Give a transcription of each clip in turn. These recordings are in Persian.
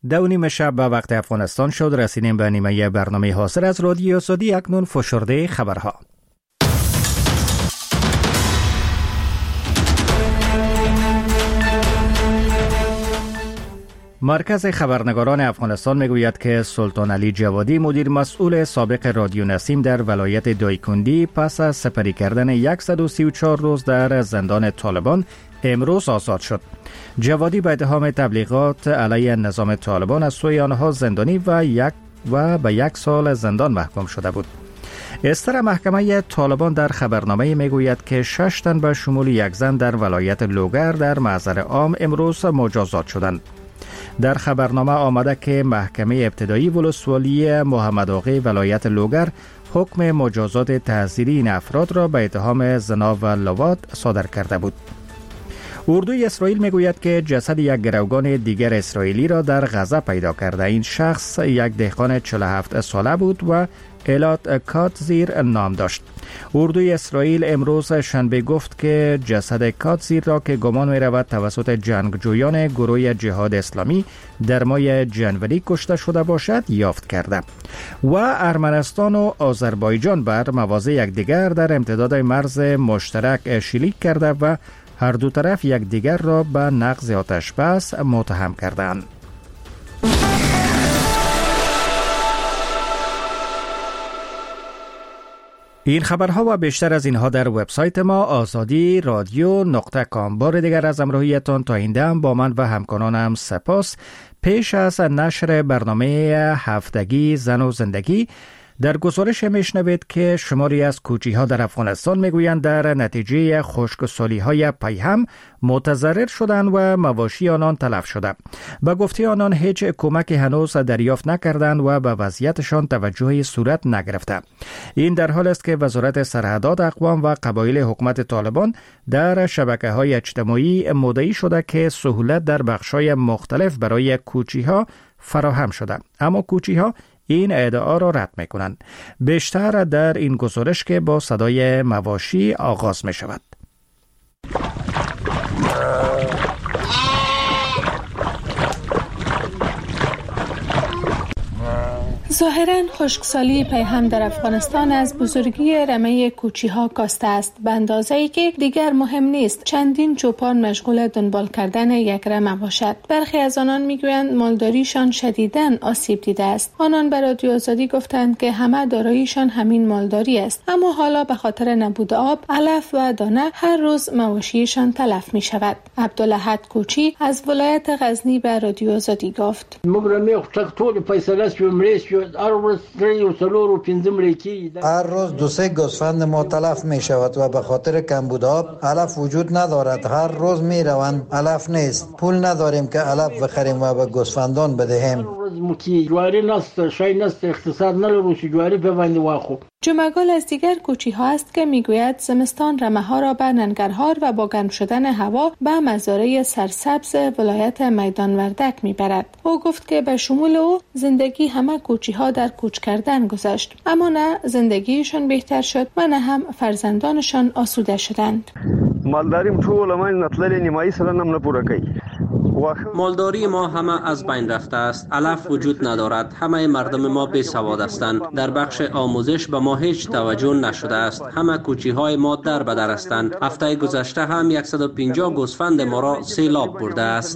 2:30 شب به وقت افغانستان شد. رسیدیم به نیمه برنامه حاصل از رادیو آزادی. اکنون فشرده خبرها. مرکز خبرنگاران افغانستان میگوید که سلطان علی جوادی مدیر مسئول سابق رادیو نسیم در ولایت دایکندی پس از سپری کردن 134 روز در زندان طالبان امروز آزاد شد. جوادی به اتهام تبلیغات علیه نظام طالبان از سوی آنها زندانی و به 1 سال زندان محکوم شده بود. استر محکمه طالبان در خبرنامه میگوید که 6 تن به شمول 1 زن در ولایت لوگر در محضر عام امروز مجازات شدند. در خبرنامه آمده که محکمه ابتدایی ولسوالی محمد آقی ولایت لوگر حکم مجازات تعزیری این افراد را به اتهام زنا و لواط صادر کرده بود. اردوی اسرائیل میگوید که جسد یک گروگان دیگر اسرائیلی را در غزه پیدا کرده. این شخص یک دهقان 47 ساله بود و ایلات کاتزیر نام داشت. اردوی اسرائیل امروز شنبه گفت که جسد کاتزیر را که گمان می رود توسط جنگجویان گروه جهاد اسلامی در ماه جنوری کشته شده باشد یافت کرده. و ارمنستان و آذربایجان بر مواضع یکدیگر در امتداد مرز مشترک شلیک کرده و هر دو طرف یکدیگر را به نقض آتش بس متهم کردند. این خبرها و بیشتر از اینها در وبسایت ما azadi.radio.com. بار دیگر از همراهیتان تا این دم با من و همکارانم سپاس. پیش از نشر برنامه هفتگی زن و زندگی در گزارش میشنوید که شماری از کوچی‌ها در افغانستان میگویند در نتیجه خشکسالی‌های پیهم متضرر شدند و مواشی آنان تلف شده. به گفته آنان هیچ کمکی هنوز دریافت نکردند و به وضعیتشان توجهی صورت نگرفته. این در حال است که وزارت سرحدات اقوام و قبایل حکومت طالبان در شبکه‌های اجتماعی مدعی شده که سهولت در بخش‌های مختلف برای کوچی‌ها فراهم شده، اما کوچی‌ها این ادعا را رد می‌کنند. بیشتر در این گزارش که با صدای مواشی آغاز می‌شود. ظاهراً خشکسالی پیهم در افغانستان از بزرگی رمه کوچی‌ها کاسته است، به اندازه‌ای که دیگر مهم نیست چندین چوپان مشغول دنبال کردن یک رمه باشد. برخی از آنان میگویند مالداریشان شدیداً آسیب دیده است. آنان به رادیو آزادی گفتند که همه داراییشان همین مالداری است، اما حالا به خاطر نبود آب، علف و دانه هر روز مواشیشان تلف می‌شود. عبدالاحد کوچی از ولایت غزنی به رادیو آزادی گفت: هر روز 2-3 گوسفند ما تلف می شود و به خاطر کمبود آب علف وجود ندارد. هر روز می روند علف نیست. پول نداریم که علف بخریم و به گوسفندان بدهیم. جمعگل از دیگر کوچی‌ها است که میگوید زمستان رمه‌ها را به ننگرهار و با گرم شدن هوا به مزارع سرسبز ولایت میدان وردک میبرد. او گفت که به شمول او زندگی همه کوچی‌ها در کوچ کردن گذشت، اما نه زندگیشان بهتر شد و نه هم فرزندانشان آسوده شدند. مالداریم ټول من نتللی نیمایی سره نم نه پوره کوي. مالداری ما همه از بین رفته است. علف وجود ندارد. همه مردم ما بی سواد هستند. در بخش آموزش به ما هیچ توجه نشده است. همه کوچی‌های ما در بدر هستند. هفته گذشته هم 150 گوسفند ما را سیلاب برده است.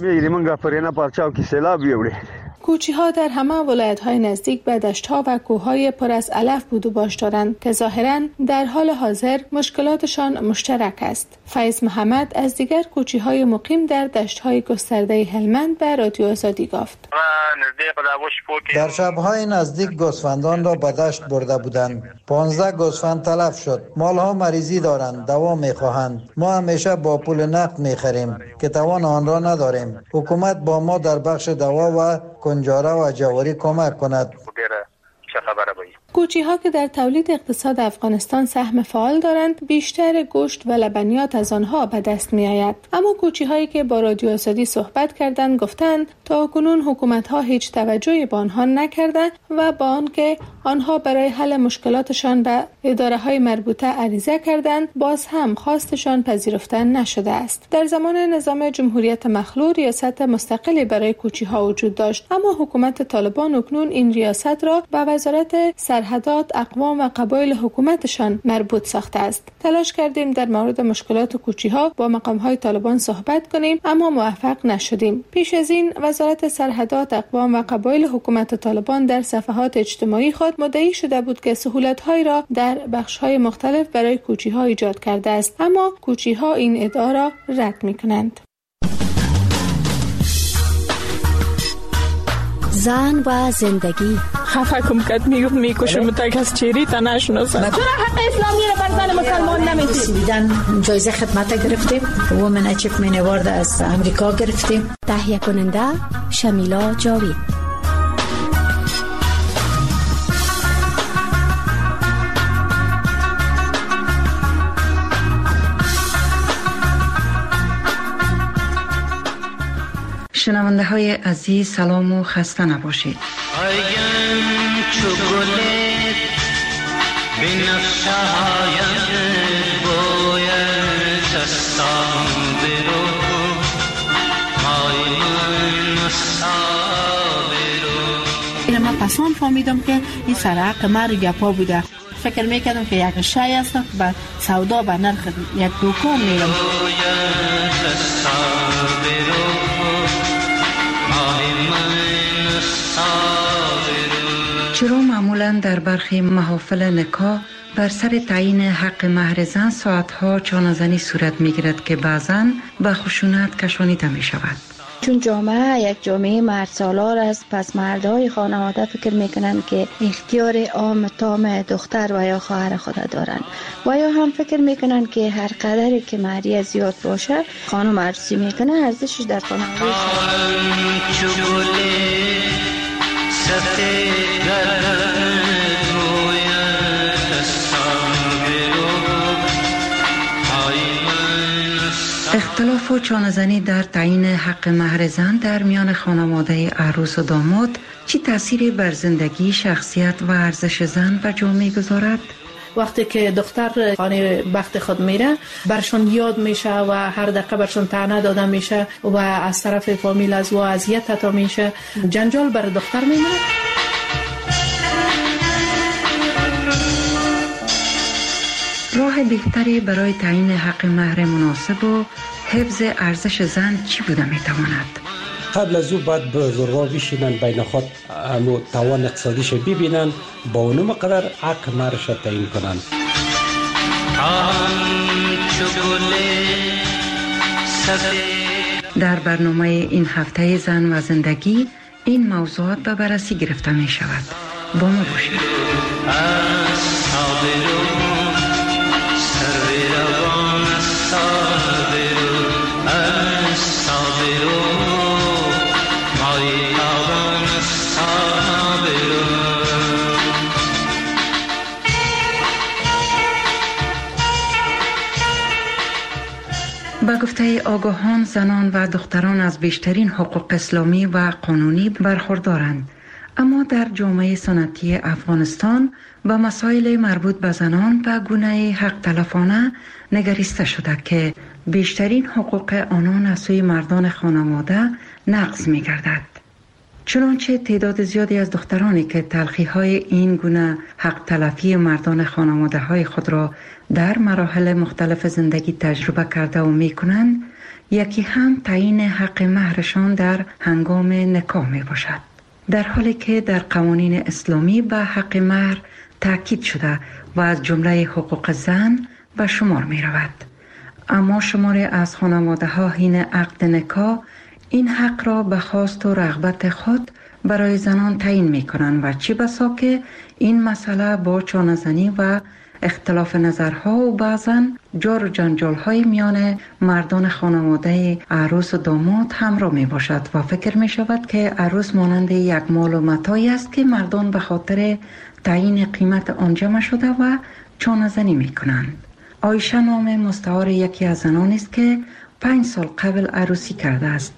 کوچی‌ها در همه ولایت‌های نزدیک به دشت‌ها و کوه‌های پر از علف بود و باش دارند که ظاهراً در حال حاضر مشکلاتشان مشترک است. فیض محمد از دیگر کوچی‌های مقیم در دشت‌های گسترده هلمند به رادیو آزادی گفت: در شب‌های نزدیک گوسفندان را به دشت برده بودند. 15 گوسفند تلف شد. مال‌ها مریضی دارند، دوا می‌خواهند. ما همیشه با پول نقد می‌خریم که توان آن را نداریم. حکومت با ما در بخش دوا و کنجاره و جواری کمک کند. کوچی‌ها که در تولید اقتصاد افغانستان سهم فعال دارند، بیشتر گوشت و لبنیات از آنها به دست می‌آید. اما کوچی‌هایی که با رادیو آزادی صحبت کردند گفتند تاکنون حکومت‌ها هیچ توجهی به آنها نکرده و با آنکه آنها برای حل مشکلاتشان به اداره‌های مربوطه عریضه کردند، باز هم خواستشان پذیرفته نشده است. در زمان نظام جمهوریت مخلوع ریاست مستقلی برای کوچی‌ها وجود داشت، اما حکومت طالبان اکنون این ریاست را به وزارت سرحدات، اقوام و قبایل حکومتشان مربوط ساخته است. تلاش کردیم در مورد مشکلات کوچی‌ها با مقام‌های طالبان صحبت کنیم، اما موفق نشدیم. پیش از این وزارت سرحدات، اقوام و قبایل حکومت طالبان در صفحات اجتماعی خود مدعی شده بود که سهولت‌هایی را در بخش‌های مختلف برای کوچی‌ها ایجاد کرده است، اما کوچی‌ها این ادعا را رد می‌کنند. زن و زندگی خفه کم کد میکشم تا کس چیری تا نشناسم. چرا حق اسلامی را بر زن مسلمان نمیدید؟ سویدن جایزه خدمت گرفتیم، وومن اچیومنت اوارد از امریکا گرفتیم. تهیه کننده شمیلا جاوید. شنونده های عزیز سلام و خسته نباشید. من پسان فهمیدم که این سرعق مر گپا بوده. فکر میکردم که یک شای است و سودا به نرخ یک دوکان میرم. چرا معمولا در برخی محافل نکاح بر سر تعیین حق مهر زن ساعتها چانه‌زنی صورت میگیرد که بعضاً به خشونت کشانیده می شود؟ چون جامعه یک جامعه مرد سالار است، پس مردهای خانواده فکر میکنند که اختیار عام تام دختر و یا خواهر خود دارند و یا هم فکر میکنند که هر قدری که مهریه زیاد باشه خانم عروسی میکنه ارزشش در خانواده اختلاف و چانه‌زنی در تعیین حق مهر زن در میان خانواده عروس و داماد چی تأثیری بر زندگی، شخصیت و ارزش زن و جامعه گذارد؟ وقتی که دختر خانه بخت خود میره برشون یاد میشه و هر دقیقه برشون طعنه داده میشه و از طرف فامیل از و اذیت حتی میشه، جنجال بر دختر میمونه. راه بهتری برای تعیین حق مهر مناسب و حفظ ارزش زن چی بوده میتواند؟ قبل از او باید بزرگا بشینن بین خود توان اقتصادیش ببینن، با اونم قدر حق مهرش تعیین کنن. در برنامه این هفته زن و زندگی این موضوعات به بررسی گرفته می شود. با ما باشید. با گفته آگاهان زنان و دختران از بیشترین حقوق اسلامی و قانونی برخوردارند، اما در جامعه سنتی افغانستان با مسائل مربوط به زنان به گونه حق تلفانه نگریسته شده که بیشترین حقوق آنان از سوی مردان خانواده نقض می گردد. چنانچه تعداد زیادی از دخترانی که تلخی‌های این گونه حق تلفی مردان خانواده های خود را در مراحل مختلف زندگی تجربه کرده و می کنند، یکی هم تعیین حق مهرشان در هنگام نکاح می باشد. در حالی که در قوانین اسلامی به حق مهر تاکید شده و از جمله حقوق زن به شمار می رود. اما شماری از خانواده ها حین عقد نکاح این حق را به خواست و رغبت خود برای زنان تعیین می کنند و چه بسا که این مسئله با چانه‌زنی و اختلاف نظرها و بعضاً جار و جنجال های میان مردان خانواده عروس و داماد همراه می باشد و فکر می شود که عروس مانند یک مال و متاعی است که مردان به خاطر تعیین قیمت آن جمع شده و چانه زنی می کنند. عایشه نام مستعار یکی از زنان است که 5 سال قبل عروسی کرده است.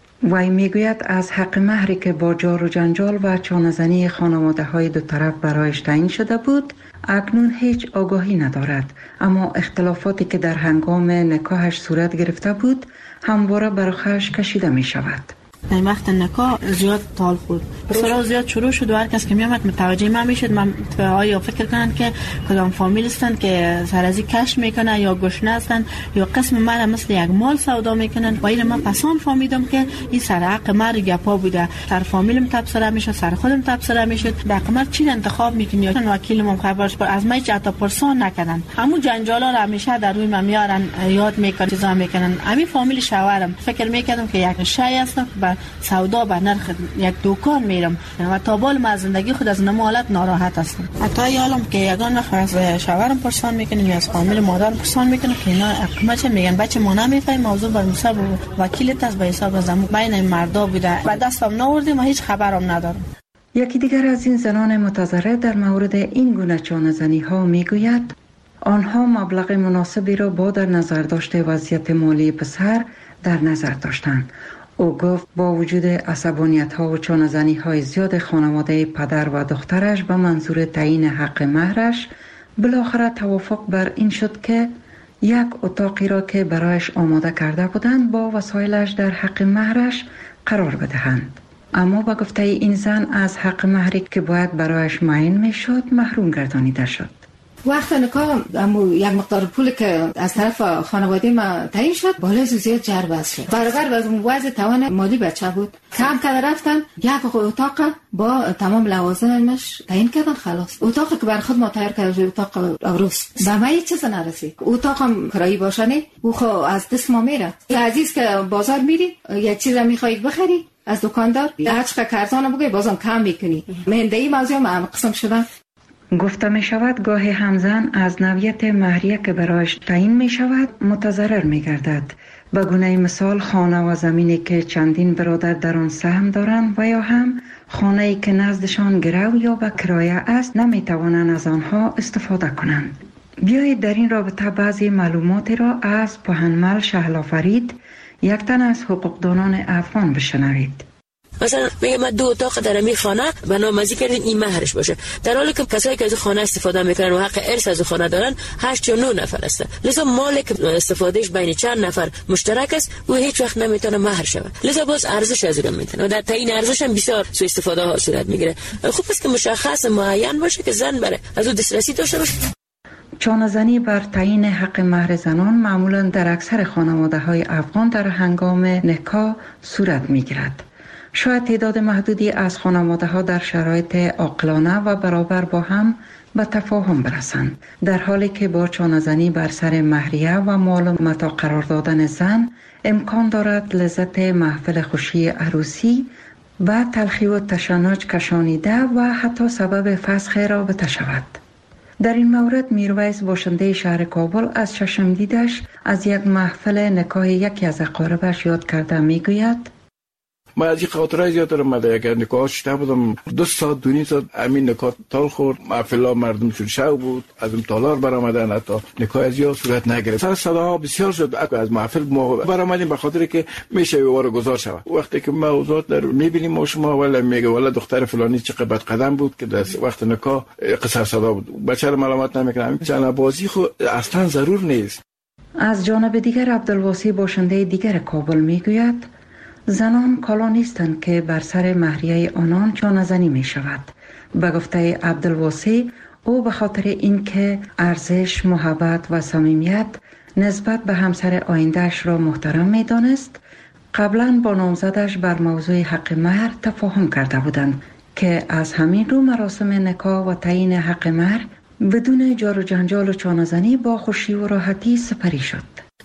وی میگوید از حق مهری که با جار و جنجال و چانه زنی خانواده های دو طرف برایش تعیین شده بود اکنون هیچ آگاهی ندارد، اما اختلافاتی که در هنگام نکاحش صورت گرفته بود همواره بر خودش کشیده می شود. در وقت نکاح زیاد تال خورد، بسیار زیاد شروع شد و هر کس که میامد متوجه من میشد. من آیا فکر کنن که کدام فامیل هستن که سرازی کش میکنن یا گشنه هستن یا قسم من مثل یک مال سودا میکنن. و این من پسان فهمیدم که این سر حق مر گپا بوده، سر فامیلم تبصره میشد، سر خودم تبصره میشد. حق مر چی انتخاب میکنی یا وکیلم خبرش از من چتا پرسان نکردن. همون جنجالا رو همیشه در روی من میارن، یاد میکنن، چیزا میکنن. همین فامیل شوهرم فکر میکردم که یک شی هستم سودا به نرخ یک دکان میرم و تا بال ما زندگی خود از نمالت ناراحت هستم. حتی یالم که یگان وقت از شوهرم پرسان میکنن یا از فامیل مادرم پرسان میکنن که اینا حکومت میگن بچه ما نمیفهمیم، موضوع بر حساب وکیلت است، به حساب از بین این مردا بوده و دستم نآوردیم و هیچ خبرم ندارم. یکی دیگر از این زنان متضرر در مورد این گونه چانه‌زنی ها میگوید آنها مبلغ مناسبی را با در نظر داشته وضعیت مالی پسر در نظر داشتند. او گفت با وجود عصبانیت ها و چانه‌زنی های زیاد خانواده پدر و دخترش به منظور تعیین حق مهرش بالاخره توافق بر این شد که یک اتاقی را که برایش آماده کرده بودند با وسایلش در حق مهرش قرار بدهند. اما با گفته این زن از حق مهری که باید برایش معین می شد محروم گردانیده شد. وقت نکاح یک مقدار پول که از طرف خانواده ما تعیین شد بالای زیاد جربه شد. برابر از وضع توان مالی بچه بود. کم که رفتن یک اتاق با تمام لوازمش تعیین کردن. خلاص اتاقی که بر خود ما تیار کردیم اتاق عروس به ما هیچ چیز نرسید. اتاق هم کرایی باشنه او خو از دست ما میره. عزیز که بازار میری یک چیز میخوای بخری از دکاندار هر چقدر کارتون بگی بازم کم میکنی. مندهی موضوع ما قسم شدن. گفته می شود گاهی همزن از نوعیت مهریه که برایش تعیین می شود متضرر می گردد. به گونه مثال خانه و زمینی که چندین برادر در آن سهم دارند و یا هم خانه‌ای که نزدشان گرو یا به کرایه است نمی توانند از آنها استفاده کنند. بیایید در این رابطه بعضی معلوماتی را از پوهنمل شهلا فرید یک تن از حقوقدانان افغان بشنوید. مثلا میگه من 2 اتاق در می خانه بنامزی کردین این مهرش باشه، در حالی که کسایی که از خانه استفاده میکنن و حق ارث از خانه دارن 8 یا 9 نفر است. لذا مالی که استفادهش بین چند نفر مشترک است و هیچ وقت نمیتونه مهر شود. لذا باز ارزش از اون میتونه و در تعیین ارزش هم بسیار سوء استفاده ها صورت میگیره. خوب است که مشخص معین باشه که زن بره از اون دسترسی داشته باشه. چانه‌زنی بر تعیین حق مهر زنان معمولا در اکثر خانواده‌های افغان در هنگام نکاح صورت میگیرد. شاید تعداد محدودی از خانواده‌ها در شرایط عاقلانه و برابر با هم به تفاهم برسند، در حالی که با چانه‌زنی بر سر مهریه و مال و متاع قرار دادن زن امکان دارد لذت محفل خوشی عروسی و تلخی و تشنج کشانیده و حتی سبب فسخ رابطه شود. در این مورد میرویس باشنده شهر کابل از چشم دیدش از یک محفل نکاح یکی از اقاربش یاد کرده میگوید ما از این خاطره زیاد دارم. من یک نکاح شده بودم 2 ساعت 2 ساعت همین نکاح تال خورد. محفل مردم شد شو بود، از اون تالار برآمدن، حتی نکاح زیاد صورت نگرفت. سر صداها بسیار شد. از محفل ما برآمدیم به خاطر که میشه واره گذار شود. وقتی که موضوعات در میبینیم ما شما ولی میگه ولی دختر فلانی چقدر بد قدم بود که در وقت نکاح قصر صدا بود. بچه رو ملامت نمیکنم. چنه بازی خو اصلا ضرور نیست. از جانب دیگر عبدالواسی باشنده دیگر کابل میگوید زنان کالا نیستند که بر سر مهریه آنان چانه‌زنی می شود. به گفته عبدالواسی او به خاطر اینکه ارزش، محبت و صمیمیت نسبت به همسر آیندهش را محترم می دانست قبلا با نامزدش بر موضوع حق مهر تفاهم کرده بودند که از همین رو مراسم نکاح و تعیین حق مهر بدون جار و جنجال و چانه‌زنی با خوشی و راحتی سپری شد.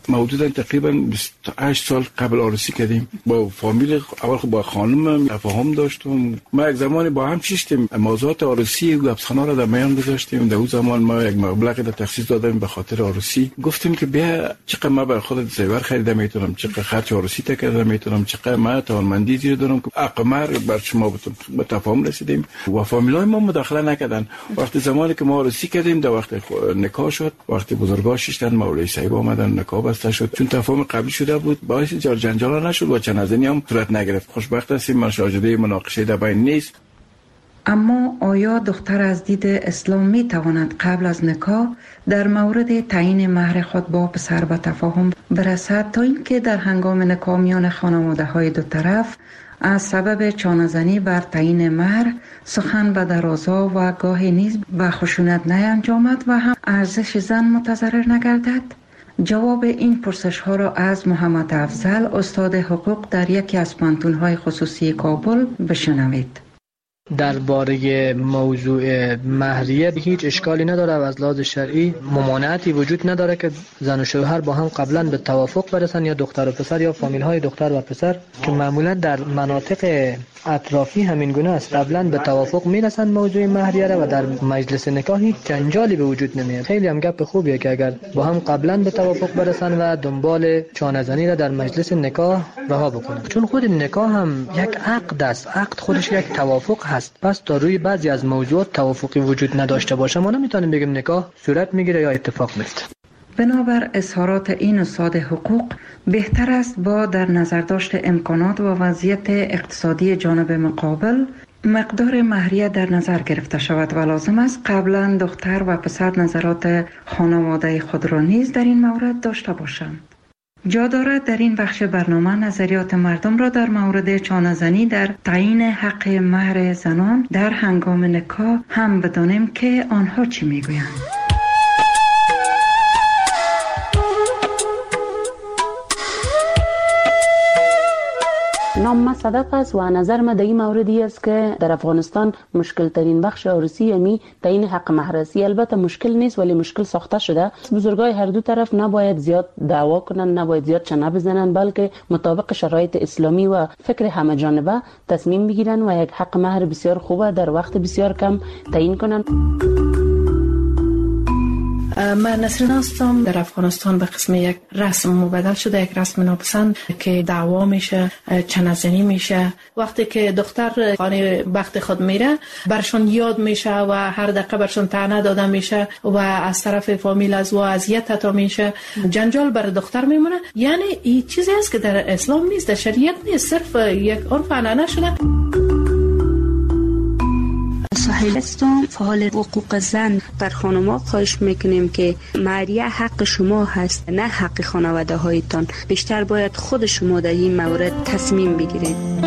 حدودا تقریبا 28 سال قبل عروسی کردیم. با فامیل اول با خانم تفاهم داشتم. ما یک زمانی با هم چیستیم موضوعات عروسی و گپسخانا را در میان گذاشتیم. در اون زمان ما یک مبلغی تخصیص دادیم به خاطر عروسی. گفتیم که بیا چقدر ما برای خودت زیور خریده میتونم، چقدر خرج عروسی تکرده میتونم، چقدر ما توانمندی زیر دارم که اقمار بر شما بتونم. به تفاهم رسیدیم و فامیلای ما مداخله نکردن. وقتی زمانی که ما عروسی کردیم در وقت نکاح شد، وقتی بزرگا شیشتن مولوی صاحب آمدن نکاح بسته شد. چون تفاهم قبلی شده بود باعث جنجال نشد و چنازنی هم صورت نگرفت. خوشبخت هستیم ما شاهده مناقشه در بین نیست. اما آیا دختر از دید اسلام می تواند قبل از نکاح در مورد تعیین مهر خود با پسر به تفاهم برسد تا اینکه در هنگام نکاح میان خانواده های دو طرف از سبب چانه‌زنی بر تعیین مهر سخن به درازا و گاهی نیز به خشونت نینجامد و هم ارزش زن متضرر نگردد؟ جواب این پرسش ها را از محمد افضل استاد حقوق در یکی از پانتون‌های خصوصی کابل بشنوید. درباره موضوع مهریه هیچ اشکالی نداره و از لحاظ شرعی ممانعتی وجود نداره که زن و شوهر با هم قبلا به توافق برسن، یا دختر و پسر یا فامیل های دختر و پسر که معمولا در مناطق اطرافی همین گونه است، قبلا به توافق میرسن موضوع مهریه را و در مجلس نکاح هیچ جنجالی به وجود نمیاد. خیلی هم گپ خوبیه که اگر با هم قبلا به توافق برسن و دنبال چانه‌زنی را در مجلس نکاح رها بکنن، چون خود نکاح هم یک عقد است. عقد خودش یک توافق هست. پس تا روی بعضی از موضوعات توافقی وجود نداشته باشه ما نمیتونیم بگیم نکاح صورت میگیره یا اتفاق میفته. بنابر اظهارات این استاد حقوق بهتر است با در نظر داشت امکانات و وضعیت اقتصادی جانب مقابل مقدار مهریه در نظر گرفته شود و لازم است قبلا دختر و پسر نظرات خانواده خود را نیز در این مورد داشته باشند. جا دارد در این بخش برنامه نظریات مردم را در مورد چانه‌زنی در تعیین حق مهر زنان در هنگام نکاح هم بدانیم که آنها چی میگویند. نام ما صدق است و نظر ما در این موردی است که در افغانستان مشکل ترین بخش عروسی یعنی تعیین حق مهر است. البته مشکل نیست ولی مشکل ساخته شده. بزرگای هر دو طرف نباید زیاد دعوا کنن، نباید زیاد چنه بزنن، بلکه مطابق شرایط اسلامی و فکر همه جانبه تصمیم بگیرن و یک حق مهر بسیار خوبه در وقت بسیار کم تعیین کنن. من نسرین هستم. در افغانستان به قسم یک رسم مبدل شده، یک رسم ناپسند که دعوا میشه، چنه‌زنی میشه. وقتی که دختر خانه بخت خود میره برشون یاد میشه و هر دقیقه برشون طعنه داده میشه و از طرف فامیل از و اذیت تا میشه، جنجال بر دختر میمونه. یعنی این چیزی است که در اسلام نیست، در شریعت نیست، صرف یک عرف عنعنه شده. سهیل هستم. فعال حقوق زن در خانم‌ها خواهش میکنیم که مهریه حق شما هست نه حق خانواده هایتان. بیشتر باید خود شما در این مورد تصمیم بگیرید.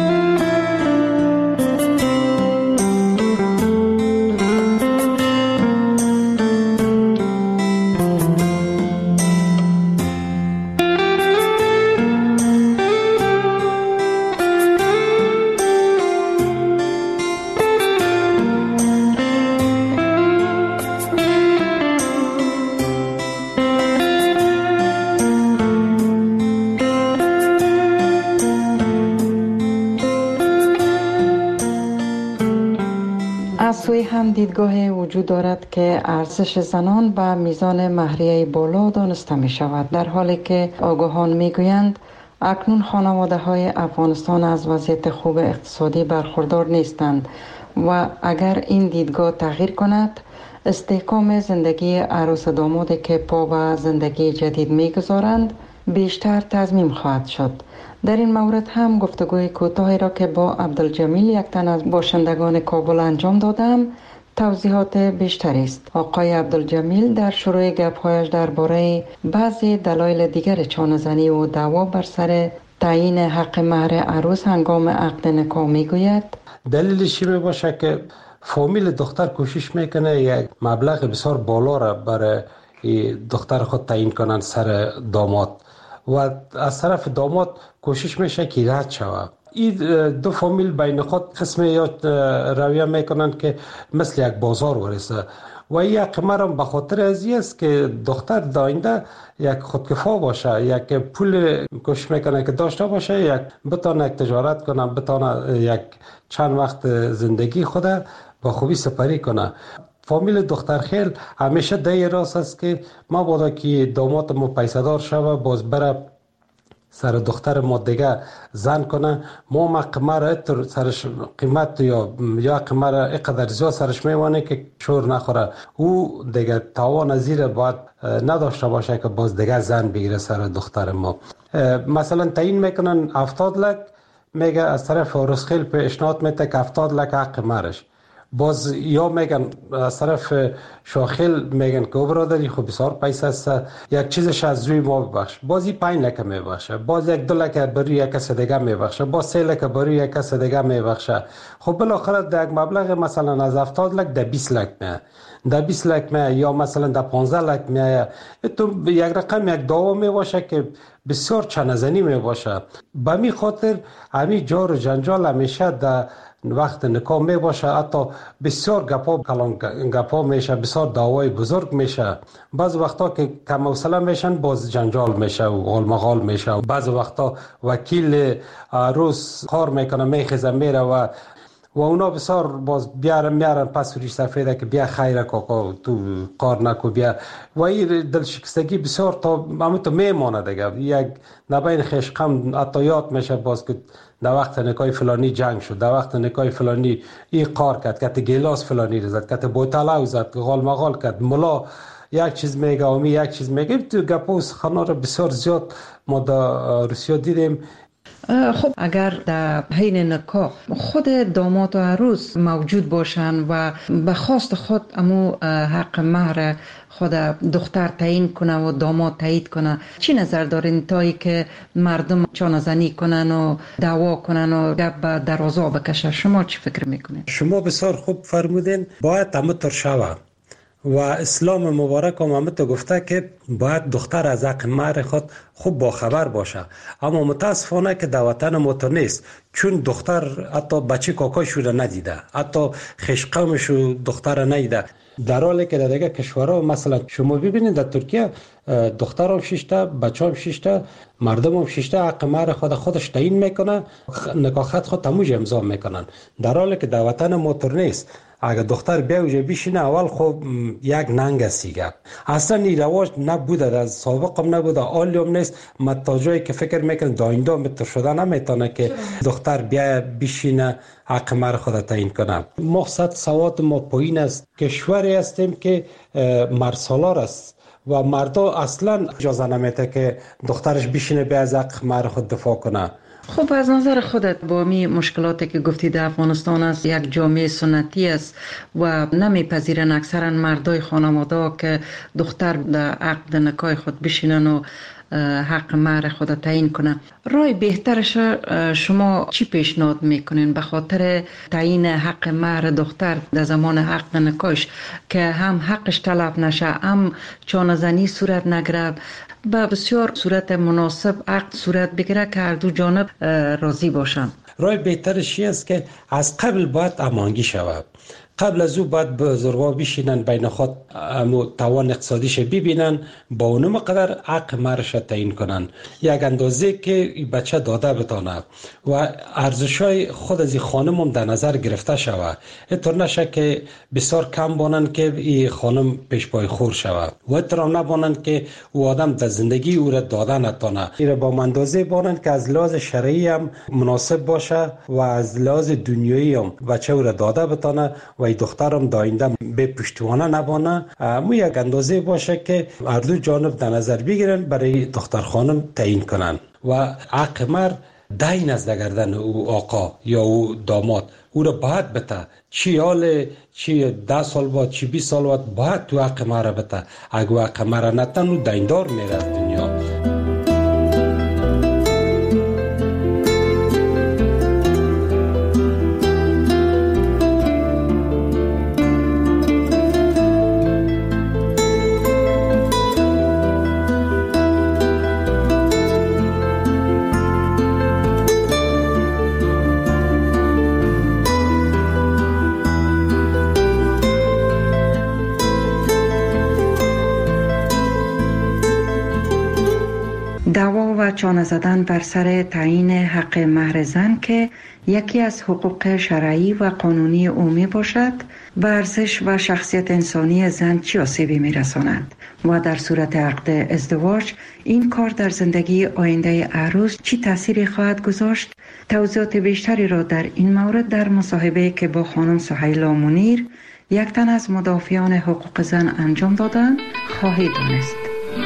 هم دیدگاه وجود دارد که ارزش زنان به میزان مهریه بالا دانسته می شود، در حالی که آگاهان می گویند اکنون خانواده های افغانستان از وضعیت خوب اقتصادی برخوردار نیستند و اگر این دیدگاه تغییر کند استحکام زندگی عروس دامادی که پا به زندگی جدید می گذارند بیشتر تضمین خواهد شد. در این مورد هم گفتگوی کوتاهی را که با عبدالجمیل یک تن از باشندگان کابل انجام دادم توضیحات بیشتری است. آقای عبدالجمیل در شروع گپ‌هایش درباره بعضی دلایل دیگر چانه‌زنی و دعوا بر سر تعیین حق مهر عروس هنگام عقد نکاح میگوید دلیلش می باشه که فامیل دختر کوشش میکنه یک مبلغ بسیار بالا را برای دختر خود تعیین کنن سر داماد و از طرف داماد کوشش میشه که رد شود. این دو فامیل بین خود قسم یا رویه میکنن که مثل یک بازار ورسه و این حق مرم به خاطر ازی است که دختر داینده یک خودکفا باشه، یک پول کش میکنه که داشته باشه، یک بتانه یک تجارت کنه، بتانه یک چند وقت زندگی خود با خوبی سپری کنه. فامیل دختر خیل همیشه ده راست است که ما بادا که داماد ما پیسدار شوه باز بره سر دختر ما دیگه زن کنه، ما قمر اتر سرش قیمت یا قمر اقدر زیاد سرش میوانه که شور نخوره، او دیگه تاوان زیر باید نداشته باشه که باز دیگه زن بگیره سر دختر ما. مثلا تعیین میکنن 70 لک، میگه از طرف رسخیل پیشنهاد میده که 70 لک حق مرش، باز یا میگن از طرف شاخیل میگن که برادری خب بسیار پیسه است، یک چیزش از روی ما ببخش، بازی 5 لک میبخشه، باز 1-2 لک بروی یک کس دیگه میبخشه، باز 3 لک بروی یک کس دیگه میبخشه. خب بالاخره در یک مبلغ مثلا از 70 لک در 20 لک میه، در 20 لک میه یا مثلا در 15 لک میه. تو یک رقم یک دعوا میباشه که بسیار چنزنی میباشه. به می خاطر همین جار و جنجال همیشه در وقت نکاح می باشه، حتی بسیار گپا میشه، بسیار دعوای بزرگ میشه. بعض وقتا که کم حوصله میشن باز جنجال میشه و غالمغال میشه. و بعض وقتا وکیل روز کار میکنه میخیزه میره و اونا بسیار باز میارن پس ریش سفیده که بیا خیره کاکا تو کار نکو بیا، و این دلشکستگی بسیار تا همونطور میمانه دیگه. یک نبین خشقم حتی یاد میشه باز که در وقت نکای فلانی جنگ شد، در وقت نکای فلانی این کار کرد، که گیلاس فلانی رزد، که بوتلا زد، غالمغال کرد، ملا یک چیز میگه امی یک چیز میگه. تو گپوس خانا رو بسیار زیاد ما در روسیه دیدیم. خب اگر در حین نکاح خود داماد و عروس موجود باشن و به خواست خود امو حق مهر خود دختر تعیین کنه و داماد تایید کنه، چی نظر دارین تایی که مردم چانه‌زنی کنن و دعوا کنن و گپ به درازا بکشه؟ شما چی فکر میکنین؟ شما بسیار خوب فرمودین، باید همونطور شوه و اسلام مبارک هم همونطور گفته که باید دختر از حق مهر خود خوب باخبر باشه. اما متاسفانه که در وطن ما تو نیست، چون دختر حتی بچه کاکاشو رو ندیده، حتی خشقمشو دختر ندیده، در حالی که در دیگه کشورها مثلا شما ببینید در ترکیه دختر هم 6 تا، بچه هم 6 تا، مردم هم 6 تا حق مهر خودش تعیین میکنه، نکاح خط خود تموج امضا میکنن، در حالی که در وطن ما تو نیست. اگر دختر بیا اوجه بیشینه اول خب یک ننگ است دیگه. اصلا این رواج نبوده، در سابق هم نبوده، حالی هم نیست. تا جایی که فکر میکنه داینده متر شده نمیتونه که دختر بیا بیشینه حق مهر خود تعیین کنه. مقصد سواد ما پایین است، کشوری هستیم که مرسالار است و مردا اصلا اجازه نمیده که دخترش بیشینه بیا از حق مهر خود دفاع کنه. خب از نظر خودت با می مشکلاتی که گفتی در افغانستان است، یک جامعه سنتی است و نمیپذیرن اکثرا مردای خانواده که دختر در عقد نکاح خود بشینن و حق مهر خود تعیین کنن. رای بهترش شما چی پیشنهاد میکنین به خاطر تعیین حق مهر دختر در زمان حق نکاحش که هم حقش طلب نشه، هم چانه‌زنی صورت نگیره، به بسیار صورت مناسب عقد صورت بگیره که هر دو جانب راضی باشن؟ رای بهترش است که از قبل باید امانگی شود. قبل از او باید بزرگا بشینن بین خود توان اقتصادیش ببینن، با اونم قدر حق مهرش تعیین کنن، یک اندازه که بچه داده بتانه و ارزشای خود از خانم هم در نظر گرفته شود. اینطور نشه که بسیار کم بانن که این خانم پیش پای خور شود و اینطور نبانن که او آدم در زندگی او را داده نتانه. این را با اندازه بانن که از لحاظ شرعی هم مناسب باشه و از لحاظ دنیایی هم بچه او را داده بتانه و دخترم داینده به پشتوانه نبانه. مو یک اندازه باشه که هر دو جانب در نظر بگیرن برای دختر خانم تعیین کنن و حق مهر دین از گردن او آقا یا او داماد او را باید بته، چی حال چی 10 سال بعد چی 20 سال بعد باید تو حق مهر بته. اگه حق مهر نتن او دیندار میره از دنیا. چانه زدن بر سر تعیین حق مهر زن که یکی از حقوق شرعی و قانونی عمومی باشد به ارزش و شخصیت انسانی زن چه آسیبی می‌رساند و در صورت عقد ازدواج این کار در زندگی آینده عروس چه تأثیری خواهد گذاشت؟ توضیحات بیشتری را در این مورد در مصاحبه که با خانم سهیلا منیر یک تن از مدافعان حقوق زن انجام دادند خواهید دانست.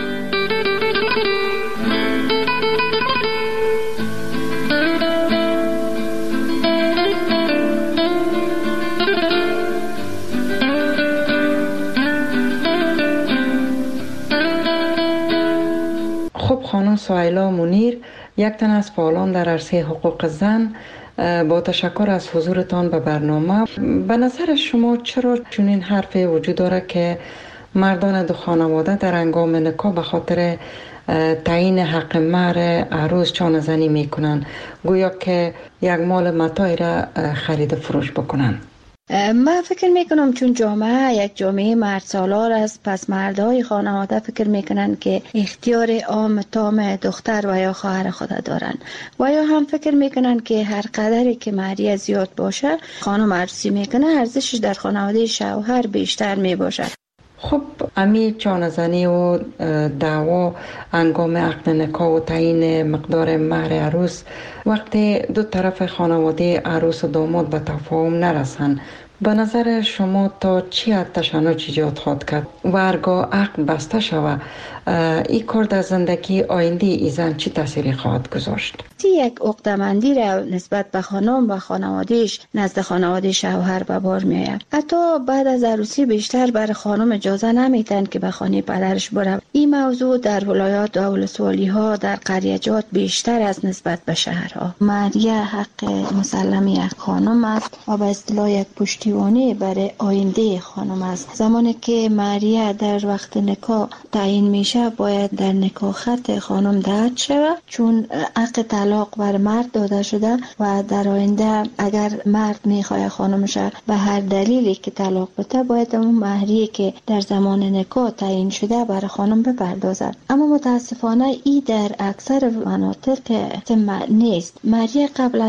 خانم سهیلا منیر یک تن از فعالان در عرصه حقوق زن، با تشکر از حضورتان به برنامه. به نظر شما چرا چنین حرفی وجود داره که مردان دو خانواده در هنگام نکاح به خاطر تعیین حق مهر عروس چانه زنی میکنن، گویا که یک مال متاعی را خرید فروش بکنن؟ من فکر میکنم چون جامعه یک جامعه مرد سالار است، پس مردهای خانواده فکر میکنن که اختیار عام تام دختر و یا خواهر خود دارن و یا هم فکر میکنن که هر قدری که مهریه زیاد باشه خانم عروسی میکنه ارزشش در خانواده شوهر بیشتر میباشد. خب امی چانه زنی و دعوا هنگام عقد نکاح و تعیین مقدار مهر عروس وقتی دو طرف خانواده عروس و داماد به تفاهم نرسن، به نظر شما تا چی حد تشنج ایجاد خواهد کرد و هرگاه عقد بسته شود این کار در زندگی آینده ای زن چی تأثیری خواهد گذاشت؟ یک عقده‌مندی را نسبت به خانم و خانوادهش نزد خانواده شوهر به بار میآید. حتی بعد از عروسی بیشتر بر خانم اجازه نمیدن که به خانه پدرش بره. این موضوع در ولایات و ولسوالی ها در قریه‌جات بیشتر از نسبت به شهرها. مهریه حق مسلم یک خانم است و به اصطلاح یک پشتیبانی برای آینده خانم است. زمانی که مهریه در وقت نکاح تعیین میشه باید در نکاح خط خانم دهد شود، چون حق طلاق بر مرد داده شده و در آینده اگر مرد میخواه خانمش به هر دلیلی که طلاق بده باید اون مهریه که در زمان نکاح تعیین شده برای خانم بپردازد. اما متاسفانه ای در اکثر مناطق نیست. مهریه قبل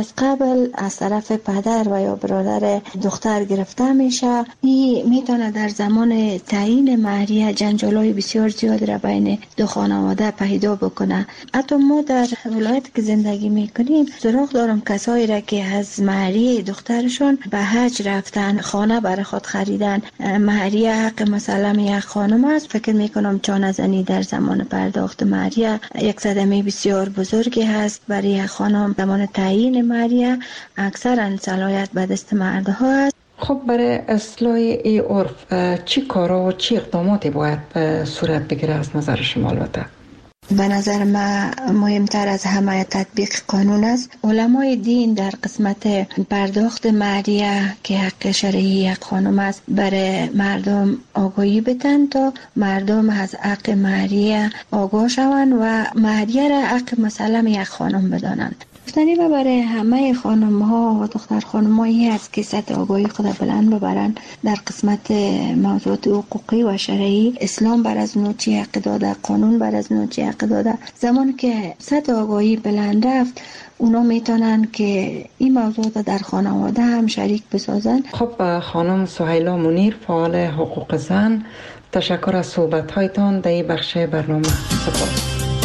از طرف پدر و یا برادر دختر گرفته میشه. این میتونه در زمان تعیین مهریه جنجالای بسیار زیاد را بین دو خانواده پیدا بکنه. حتی ما در ولایت که زندگی میکنیم سراغ دارم کسایی را که از مهریه دخترشون به حج رفتن، خانه برای خود خریدن. مهریه حق مسلم یک خانم است. فکر میکنم چانه زنی در زمان پرداخت مهریه یک صدمه بسیار بزرگی هست برای یک خانم. زمان تعیین مهریه اکثرا صلاحیت به دست مردها است. خب برای اصلاح این عرف چی کارا و چی اقداماتی باید صورت بگیره از نظر شما؟ البته به نظر من مهمتر از همه تطبیق قانون است. علمای دین در قسمت پرداخت مهریه که حق شرعی یک خانم است برای مردم آگاهی بدن تا مردم از حق مهریه آگاه شوند و مهریه را حق مسلم یک خانم بدانند. گفتنی و برای همه خانم ها و دختر خانم هایی است که سطح آگاهی خود بلند ببرند در قسمت موضوعات حقوقی و شرعی. اسلام بر از نوچی حق داده، قانون بر از نوچی حق داده. زمان که سطح آگاهی بلند رفت اونا میتونن که این موضوعات در خانواده هم شریک بسازن. خب خانم سهیلا منیر، فعال حقوق زن، تشکر از صحبت هایتان در این بخش برنامه. سپاس.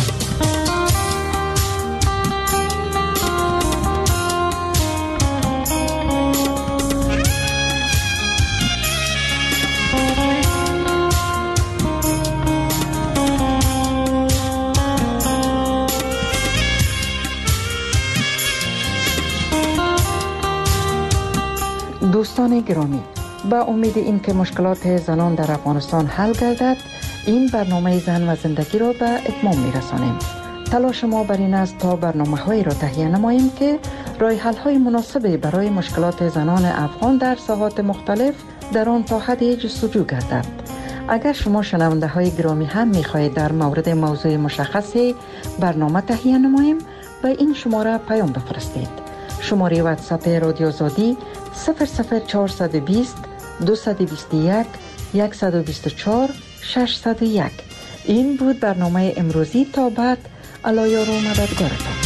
دوستان گرامی، با امید این که مشکلات زنان در افغانستان حل گردد این برنامه زن و زندگی را به اتمام می‌رسانیم. تلاش ما بر این است تا برنامه‌هایی را تهیه نماییم که راه حل‌های مناسبی برای مشکلات زنان افغان در ساحات مختلف در آن تا حدی جستجو گردد. اگر شما شنونده های گرامی هم می‌خواهید در مورد موضوع مشخصی برنامه تهیه نماییم و این شماره پیام بفرستید. شماره واتساپ رادیو آزادی 00420 221 124 601. این بود برنامه امروزی. تا بعد الله یار و مددگارتان.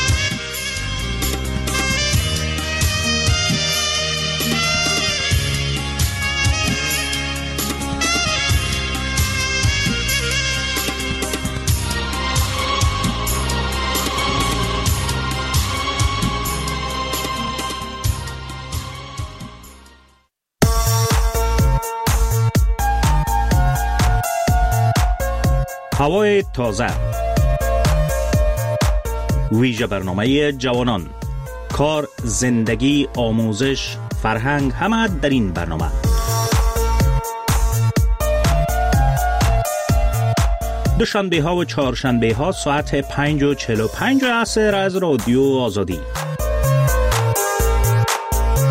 هوای تازه، ویژه برنامه جوانان، کار، زندگی، آموزش، فرهنگ، همه در این برنامه. دوشنبه ها و چهارشنبه ها ساعت 5:45 عصر از رادیو آزادی.